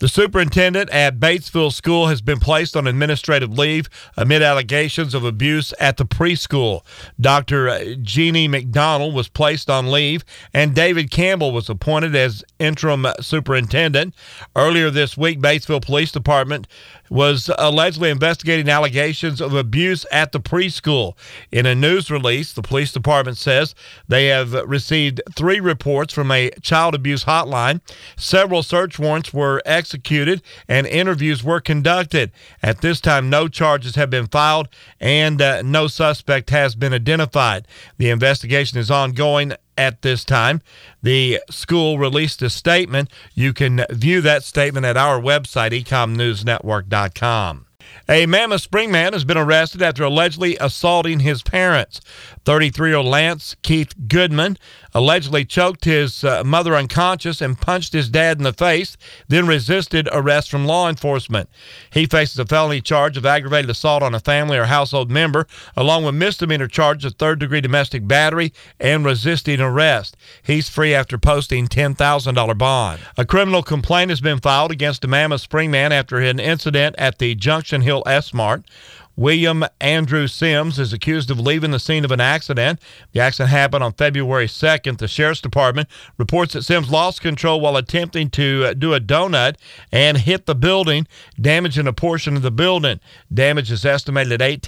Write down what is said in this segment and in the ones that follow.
The superintendent at Batesville School has been placed on administrative leave amid allegations of abuse at the preschool. Dr. Jeannie McDonald was placed on leave, and David Campbell was appointed as interim superintendent. Earlier this week, Batesville Police Department was allegedly investigating allegations of abuse at the preschool. In a news release, the police department says they have received 3 reports from a child abuse hotline. Several search warrants were executed and interviews were conducted. At this time, no charges have been filed and no suspect has been identified. The investigation is ongoing at this time. The school released a statement. You can view that statement at our website, ecomnewsnetwork.com. A Mammoth Spring man has been arrested after allegedly assaulting his parents. 33-year-old Lance Keith Goodman allegedly choked his mother unconscious and punched his dad in the face, then resisted arrest from law enforcement. He faces a felony charge of aggravated assault on a family or household member, along with misdemeanor charges of third-degree domestic battery and resisting arrest. He's free after posting $10,000 bond. A criminal complaint has been filed against a Mammoth Spring man after an incident at the Junction Hill S-Mart. William Andrew Sims is accused of leaving the scene of an accident. The accident happened on February 2nd. The Sheriff's Department reports that Sims lost control while attempting to do a donut and hit the building, damaging a portion of the building. Damage is estimated at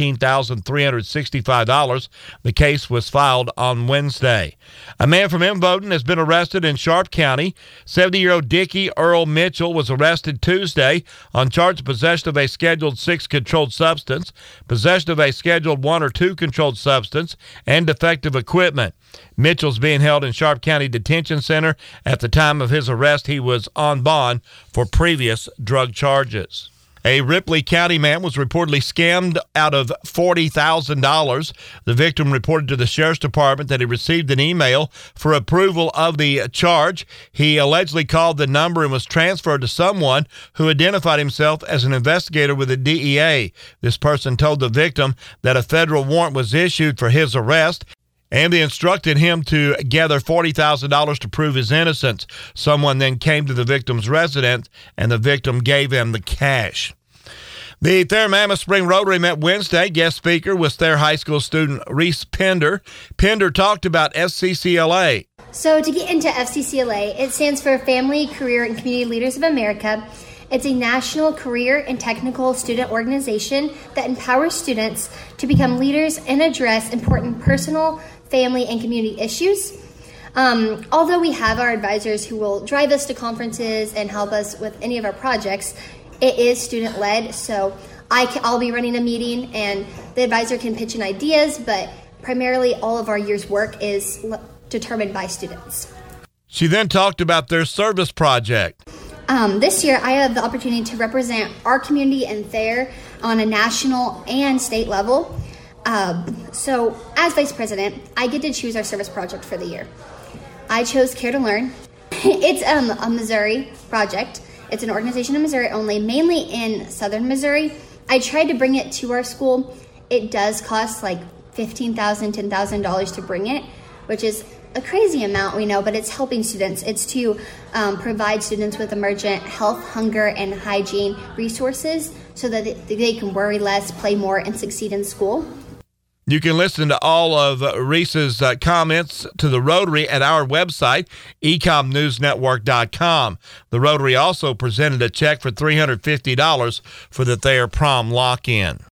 $18,365. The case was filed on Wednesday. A man from Imboden has been arrested in Sharp County. 70-year-old Dickie Earl Mitchell was arrested Tuesday on charge of possession of a Scheduled 6 controlled substance, possession of a Scheduled 1 or 2 controlled substance, and defective equipment. Mitchell's being held in Sharp County Detention Center. At the time of his arrest, he was on bond for previous drug charges. A Ripley County man was reportedly scammed out of $40,000. The victim reported to the Sheriff's Department that he received an email for approval of the charge. He allegedly called the number and was transferred to someone who identified himself as an investigator with the DEA. This person told the victim that a federal warrant was issued for his arrest, and they instructed him to gather $40,000 to prove his innocence. Someone then came to the victim's residence, and the victim gave him the cash. The Thayer Mammoth Spring Rotary met Wednesday. Guest speaker was Thayer High School student Reese Pender. Pender talked about FCCLA. So to get into FCCLA, it stands for Family, Career, and Community Leaders of America. It's a national career and technical student organization that empowers students to become leaders and address important personal, family, and community issues. Although we have our advisors who will drive us to conferences and help us with any of our projects, it is student-led, so I'll be running a meeting and the advisor can pitch in ideas, but primarily all of our year's work is determined by students. She then talked about their service project. This year, I have the opportunity to represent our community in Thayer on a national and state level. So, as vice president, I get to choose our service project for the year. I chose Care to Learn. It's a Missouri project. It's an organization in Missouri only, mainly in southern Missouri. I tried to bring it to our school. It does cost like $15,000, $10,000 to bring it, which is a crazy amount, we know, but it's helping students. It's to provide students with emergent health, hunger, and hygiene resources so that they can worry less, play more, and succeed in school. You can listen to all of Reese's comments to the Rotary at our website, ecomnewsnetwork.com. The Rotary also presented a check for $350 for the Thayer Prom Lock-In.